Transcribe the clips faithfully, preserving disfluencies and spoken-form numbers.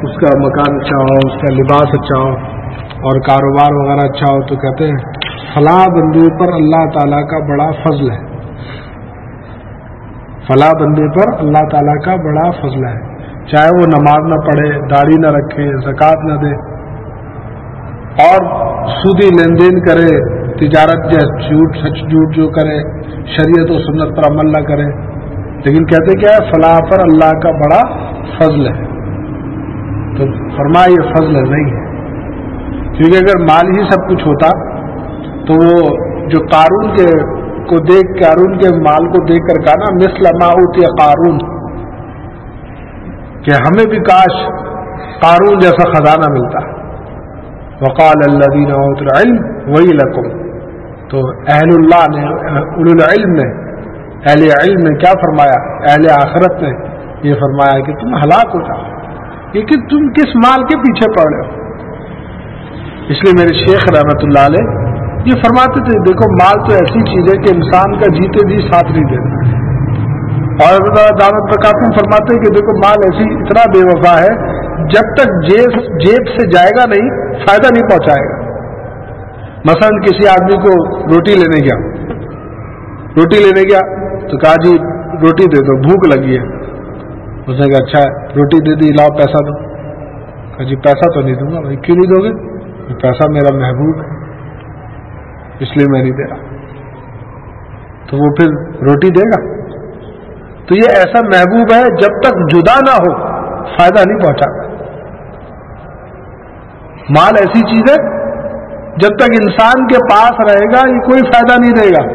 اس کا مکان اچھا ہو، اس کا لباس اچھا ہو اور کاروبار وغیرہ اچھا ہو، تو کہتے ہیں فلاں بندے پر اللہ تعالیٰ کا بڑا فضل ہے، فلاں بندے پر اللہ تعالیٰ کا بڑا فضل ہے، چاہے وہ نماز نہ پڑھے، داڑھی نہ رکھے، زکوٰۃ نہ دے اور سودی لین دین کرے، تجارت یا جھوٹ سچ جھوٹ جو کرے، شریعت و سنت پر عمل نہ کرے، لیکن کہتے کیا ہے فلاں پر اللہ کا بڑا فضل ہے. تو فرمایا یہ فضل نہیں ہے، کیونکہ اگر مال ہی سب کچھ ہوتا تو وہ جو قارون کے کو دیکھ قارون کے مال کو دیکھ کر کہا نا مثل ما اوتی قارون، کہ ہمیں بھی کاش قارون جیسا خزانہ ملتا. وقال الذین اوتوا العلم ویلکم، تو اہل اللہ نے اولو العلم نے اہل علم نے کیا فرمایا؟ اہل آخرت نے یہ فرمایا کہ تم ہلاک ہو جاؤ، لیکن تم کس مال کے پیچھے پڑ رہے ہو. اس لیے میرے شیخ رحمۃ اللہ علیہ یہ فرماتے تھے دیکھو مال تو ایسی چیز ہے کہ انسان کا جیتے جی ساتھ نہیں دیتا ہے. اور دعوت پرکاتم فرماتے ہیں کہ دیکھو مال ایسی اتنا بے وفا ہے، جب تک جیب جیب سے جائے گا نہیں فائدہ نہیں پہنچائے گا. مثلا کسی آدمی کو روٹی لینے گیا روٹی لینے گیا تو کہا جی روٹی دے دو، بھوک لگی ہے. اس نے کہا اچھا روٹی دے دی، لاؤ پیسہ دو. کہا جی پیسہ تو نہیں دوں گا. بھائی کیوں نہیں دو گے؟ پیسہ میرا محبوب ہے اس لیے میں نہیں دے رہا. تو وہ پھر روٹی دے گا؟ تو یہ ایسا محبوب ہے جب تک جدا نہ ہو فائدہ نہیں پہنچاتا. مال ایسی چیز ہے جب تک انسان کے پاس رہے گا یہ کوئی فائدہ نہیں دے گا،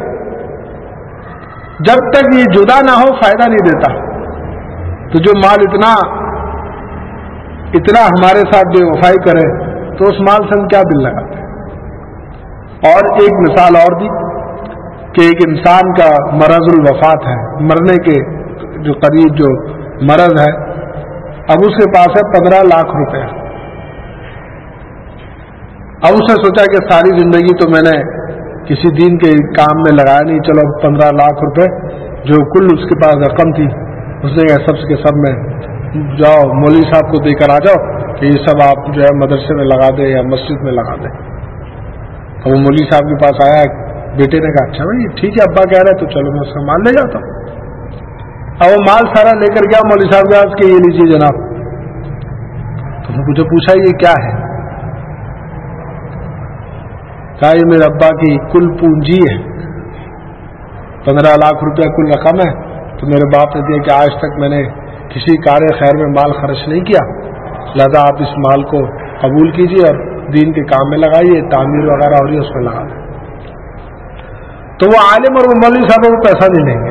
جب تک یہ جدا نہ ہو فائدہ نہیں دیتا. تو جو مال اتنا اتنا ہمارے ساتھ بے وفائی کرے تو اس مال سے ہم کیا دل لگاتے ہیں. اور ایک مثال اور دی کہ ایک انسان کا مرض الوفات ہے، مرنے کے جو قریب جو مرض ہے، اب اس کے پاس ہے پندرہ لاکھ روپے. اب اس نے سوچا کہ ساری زندگی تو میں نے کسی دین کے کام میں لگایا نہیں، چلو پندرہ لاکھ روپے جو کل اس کے پاس رقم تھی اس نے کہا سب کے سب میں جاؤ مولوی صاحب کو دے کر آ جاؤ کہ یہ سب آپ جو ہے مدرسے میں لگا دیں یا مسجد میں لگا دیں. اب وہ مولوی صاحب کے پاس آیا، بیٹے نے کہا اچھا بھائی ٹھیک ہے ابا کہہ رہے تو چلو میں اس کا مال لے جاتا ہوں. اب وہ مال سارا لے کر گیا مولوی صاحب کے پاس کہ یہ لیجیے جناب. تو نے مجھے پوچھا یہ کیا ہے؟ کہا یہ میرے ابا کی کل پونجی ہے، پندرہ لاکھ روپیہ کل رقم ہے. تو میرے باپ نے دیا کہ آج تک میں نے کسی کار خیر میں مال خرچ نہیں کیا، لہذا آپ اس مال کو قبول کیجیے اور دین کے کام میں لگائیے، تعمیر وغیرہ ہو رہی ہے اس میں لگا دیں. تو وہ عالم اور وہ مولوی صاحب کو پیسہ نہیں لیں گے،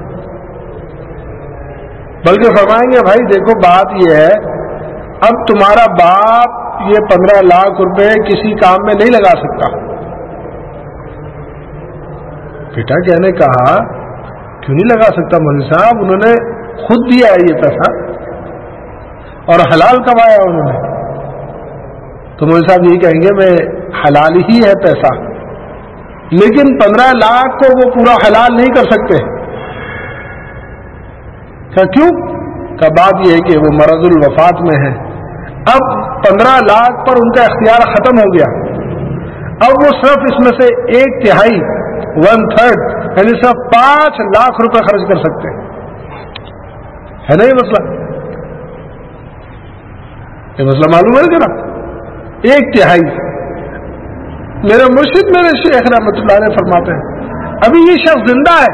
بلکہ فرمائیں گے بھائی دیکھو بات یہ ہے اب تمہارا باپ یہ پندرہ لاکھ روپے کسی کام میں نہیں لگا سکتا. بیٹا کیا نے کہا کیوں نہیں لگا سکتا مولوی صاحب؟ انہوں نے خود دیا ہے یہ پیسہ اور حلال کمایا انہوں نے. تو مولوی صاحب یہی کہیں گے میں حلال ہی ہے پیسہ، لیکن پندرہ لاکھ کو وہ پورا حلال نہیں کر سکتے. کیوں؟ کا بات یہ ہے کہ وہ مرض الوفات میں ہے، اب پندرہ لاکھ پر ان کا اختیار ختم ہو گیا. اب وہ صرف اس میں سے ایک تہائی ون تھرڈ یعنی صرف پانچ لاکھ روپے خرچ کر سکتے ہے نا. یہ مسئلہ یہ مسئلہ معلوم ہے ذرا. ایک تہائی میرے مرشد میرے شیخ رحمۃ اللہ علیہ فرماتے ہیں ابھی یہ شخص زندہ ہے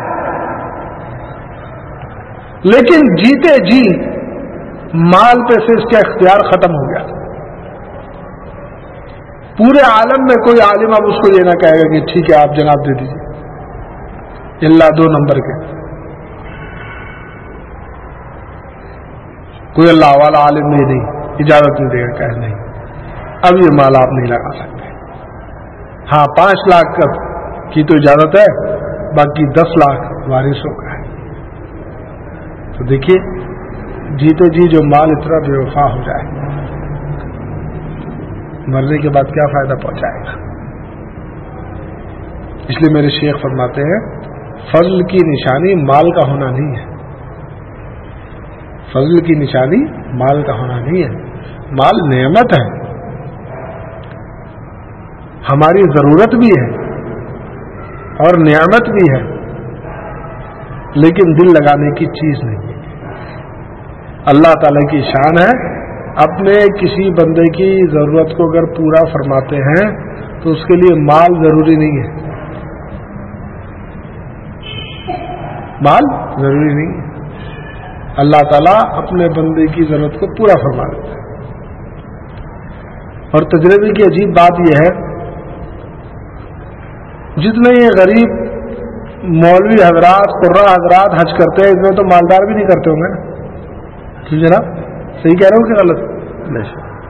لیکن جیتے جی مال پہ سے اس کا اختیار ختم ہو گیا. پورے عالم میں کوئی عالم اب اس کو یہ نہ کہے گا کہ ٹھیک ہے آپ جناب دے دیجیے، اللہ دو نمبر کے کوئی اللہ والا عالم نہیں نہیں اجازت نہیں دے گا کہ نہیں اب یہ مال آپ نہیں لگا سکتے. ہاں پانچ لاکھ کی تو اجازت ہے، باقی دس لاکھ وارثوں کا ہے. تو دیکھیے جیتے جی جو مال اتنا بے وفا ہو جائے مرنے کے بعد کیا فائدہ پہنچائے گا. اس لیے میرے شیخ فرماتے ہیں فضل کی نشانی مال کا ہونا نہیں ہے، فضل کی نشانی مال کا ہونا نہیں ہے، مال نعمت ہے، ہماری ضرورت بھی ہے اور نعمت بھی ہے، لیکن دل لگانے کی چیز نہیں ہے۔ اللہ تعالیٰ کی شان ہے، اپنے کسی بندے کی ضرورت کو اگر پورا فرماتے ہیں تو اس کے لیے مال ضروری نہیں ہے، مال ضروری نہیں ہے۔ اللہ تعالیٰ اپنے بندے کی ضرورت کو پورا فرما دیتا ہے۔ اور تجربے کی عجیب بات یہ ہے، جتنے یہ غریب مولوی حضرات قرہ حضرات حج کرتے ہیں، اتنے تو مالدار بھی نہیں کرتے ہوں گے نا؟ ٹھیک ہے نا؟ صحیح کہہ رہے ہو کہ غلط؟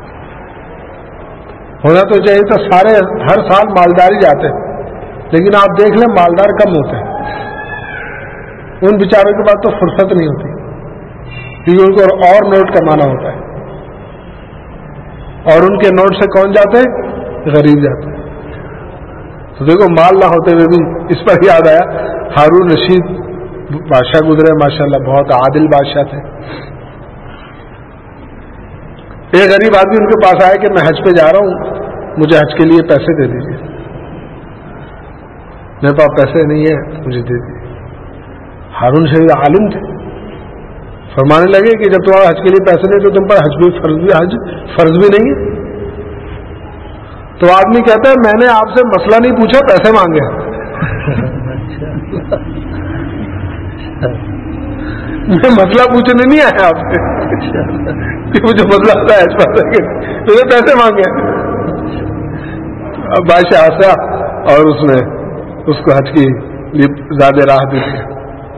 ہونا تو چاہیے تو سارے ہر سال مالدار ہی جاتے، لیکن آپ دیکھ لیں مالدار کم ہوتے ہیں، ان بیچاروں کے بعد تو فرصت نہیں ہوتی، کیونکہ ان کو اور نوٹ کمانا ہوتا ہے، اور ان کے نوٹ سے کون جاتے ہیں؟ غریب جاتے ہیں۔ تو دیکھو مال نہ ہوتے ہوئے بھی اس پر یاد آیا، ہارون رشید بادشاہ گزرے ماشاءاللہ، بہت عادل بادشاہ تھے۔ ایک غریب آدمی ان کے پاس آیا کہ میں حج پہ جا رہا ہوں، مجھے حج کے لیے پیسے دے دیجیے۔ میرے پاس پیسے نہیں ہیں، مجھے دے دیجیے۔ ہارون رشید عالم تھے، فرمانے لگے کہ جب تمہارا حج کے لیے پیسے نہیں تو تم پر حج بھی فرض بھی حج فرض بھی نہیں ہے۔ تو آدمی کہتا ہے میں نے آپ سے مسئلہ نہیں پوچھا، پیسے مانگے۔ میں مسئلہ پوچھنے نہیں آیا آپ سے کہ مجھے مسئلہ ہوتا ہے حج پر، تجھے پیسے مانگے۔ اب بادشاہ ہنسا اور اس نے اس کو حج کی زیادہ راہ دی تھی۔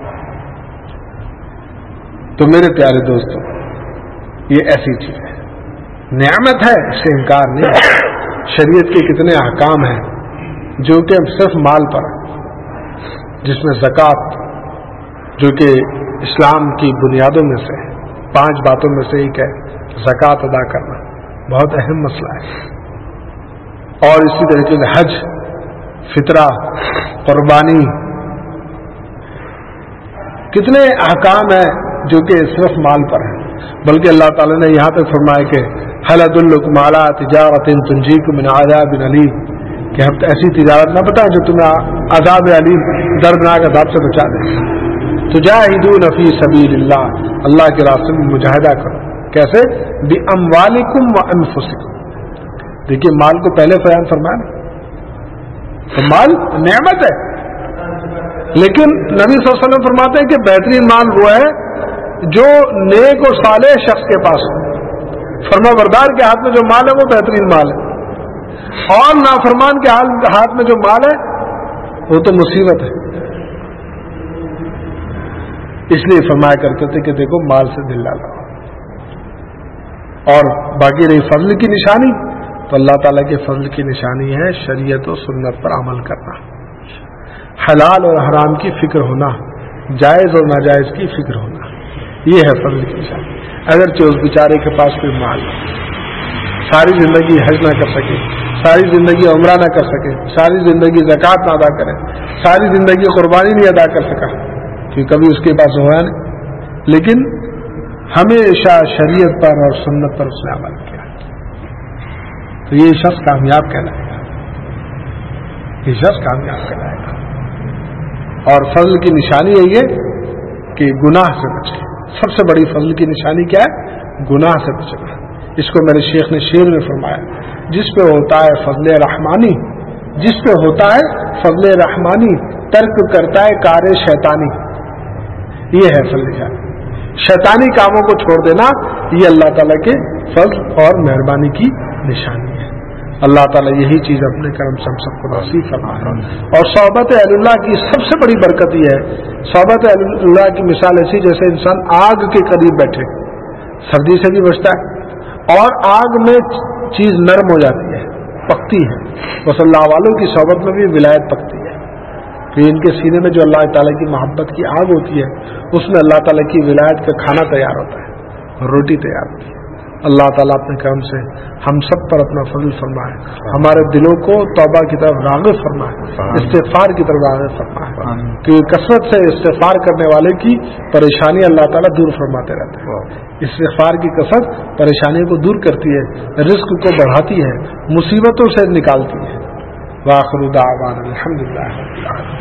تو میرے پیارے دوستوں، یہ ایسی چیز ہے، نعمت ہے، اس سے انکار نہیں ہے۔ شریعت کے کتنے احکام ہیں جو کہ صرف مال پر ہیں، جس میں زکوٰۃ جو کہ اسلام کی بنیادوں میں سے ہے، پانچ باتوں میں سے ایک ہے زکوٰۃ ادا کرنا، بہت اہم مسئلہ ہے۔ اور اسی طریقے سے حج، فطرہ، قربانی، کتنے احکام ہیں جو کہ صرف مال پر ہیں۔ بلکہ اللہ تعالیٰ نے یہاں تک فرمایا کہ هل ادلکم علی تجارۃ تنجیکم من عذاب علیم، کہ ہم ایسی تجارت نہ بتائیں جو تمہیں عذاب علیم، دردناک عذاب سے بچا دے۔ تجاہدون فی سبیل اللہ، اللہ کے راستے میں مجاہدہ کرو، کیسے؟ باموالکم وانفسکم۔ دیکھیے مال کو پہلے بیان فرمایا نا، تو مال نعمت ہے، لیکن نبی صلی اللہ علیہ وسلم فرماتے ہیں کہ بہترین مال وہ ہے جو نیک و صالح شخص کے پاس ہو۔ فرما بردار کے ہاتھ میں جو مال ہے وہ بہترین مال ہے، اور نافرمان کے ہاتھ میں جو مال ہے وہ تو مصیبت ہے۔ اس لیے فرمایا کرتے تھے کہ دیکھو مال سے دل ڈالا۔ اور باقی رہی فضل کی نشانی، تو اللہ تعالیٰ کے فضل کی نشانی ہے شریعت و سنت پر عمل کرنا، حلال اور حرام کی فکر ہونا، جائز اور ناجائز کی فکر ہونا، یہ ہے فضل کی نشانی۔ اگرچہ اس بیچارے کے پاس کوئی مال ساری زندگی حج نہ کر سکے، ساری زندگی عمرہ نہ کر سکے، ساری زندگی زکوٰۃ نہ ادا کرے، ساری زندگی قربانی نہیں ادا کر سکا کہ کبھی اس کے پاس ہوا نہیں، لیکن ہمیشہ شریعت پر اور سنت پر اس نے عمل کیا، تو یہ شخص کامیاب کہلائے گا، یہ شخص کامیاب کہلائے گا۔ اور فضل کی نشانی ہے یہ کہ گناہ سے بچے۔ سب سے بڑی فضل کی نشانی کیا ہے؟ گناہ سے بچنا۔ اس کو میرے شیخ نے شعر میں فرمایا، جس پہ ہوتا ہے فضل رحمانی، جس پہ ہوتا ہے فضل رحمانی، ترک کرتا ہے کار شیطانی۔ یہ ہے فضل نشانی، شیطانی کاموں کو چھوڑ دینا، یہ اللہ تعالیٰ کے فضل اور مہربانی کی نشانی ہے۔ اللہ تعالیٰ یہی چیز اپنے کرم سے ہم سب کو نصیب فرمائے۔ اور صحبت اہل اللہ کی سب سے بڑی برکت یہ ہے، صحبت اہل اللہ کی مثال ایسی جیسے انسان آگ کے قریب بیٹھے، سردی سے بھی بچتا ہے، اور آگ میں چیز نرم ہو جاتی ہے، پکتی ہے۔ بس اللہ والوں کی صحبت میں بھی ولایت پکتی ہے، کہ ان کے سینے میں جو اللہ تعالیٰ کی محبت کی آگ ہوتی ہے، اس میں اللہ تعالیٰ کی ولایت کا کھانا تیار ہوتا ہے، روٹی تیار ہوتی ہے۔ اللہ تعالیٰ اپنے کرم سے ہم سب پر اپنا فضل فرمائے, ہمارے دلوں کو توبہ کی طرف راغب فرمائے, استغفار کی طرف راغب فرمائے, کہ کثرت سے استغفار کرنے والے کی پریشانی اللہ تعالیٰ دور فرماتے رہتے ہیں. استغفار کی کثرت پریشانیوں کو دور کرتی ہے, رزق کو بڑھاتی ہے, مصیبتوں سے نکالتی ہے. وآخر دعوانا الحمدللہ.